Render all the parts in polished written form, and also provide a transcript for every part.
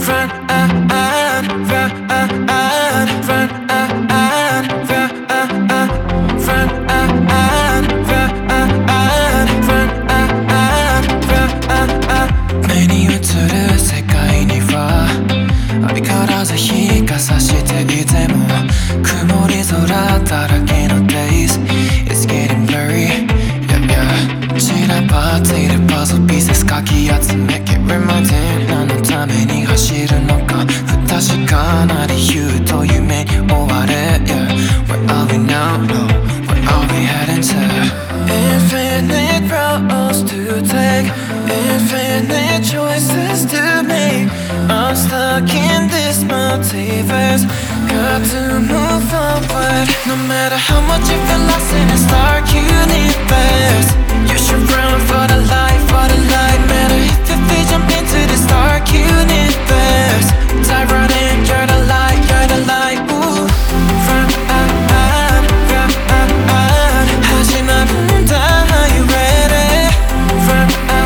目に映る世界には相変わらず日が差していても曇り空だらけの days It's getting blurry yeah, yeah 散らばっているパズルピーセスかき集め Get reminded 何のために走るのか不確かな理由と夢に追われ yeah. Where are we now? Where are we heading to? Infinite roads to take Infinite choices to make I'm stuck in this multiverse Got to move forward No matter how much you feel lost in this dark universe You should run for the light, Matter if your feet jump into this dark universe Dive right in, you're the light, ooh Run, 하지마 본다, are you ready? Run,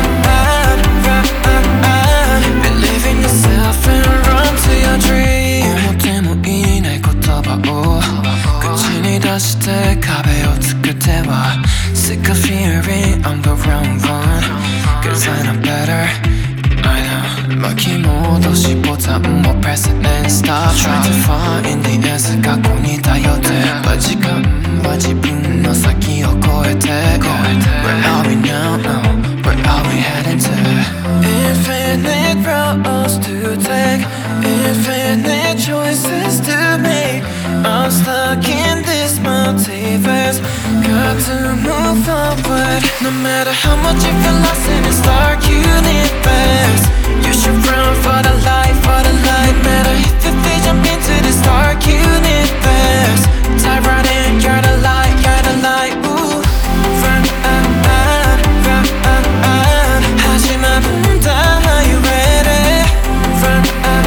believe in yourself and run to your dream 思ってもいない言葉を口に出して壁を作っては Sick of hearing I'm the wrong one Cause I know better I know 巻き戻しボタンも press it and stop Try to find the answer 過去に頼って時間は自分の先を越えて Where are we now? Where are we heading to? Infinite roads to take Infinite choices to make I'm stuck in this multiverse Got to move forward No matter how much you feel lost in this dark universe You should run for the light, Matter if your feet jump into this dark universe Dive right in, you're the light, ooh Run, 하지마 본다, are you ready? Run,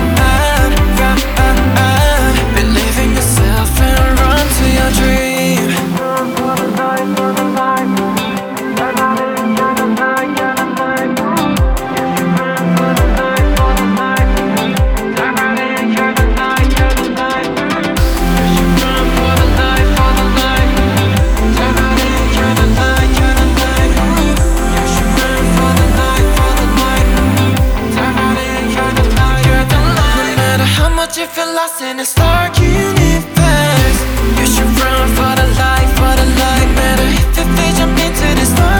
believe in yourself and run to your dream Run for the light, for the light You're the light, you're the light You should run for the light, for the light Dive right in, you're the light, you're the light You should run for the light, for the light Dive right in, you're the light, you're the light You should run for the light, for the light Dive right in, you're the light, you're the light No matter how much you feel lost in this dark universe You should run for the light, Matter if your feet jump into this dark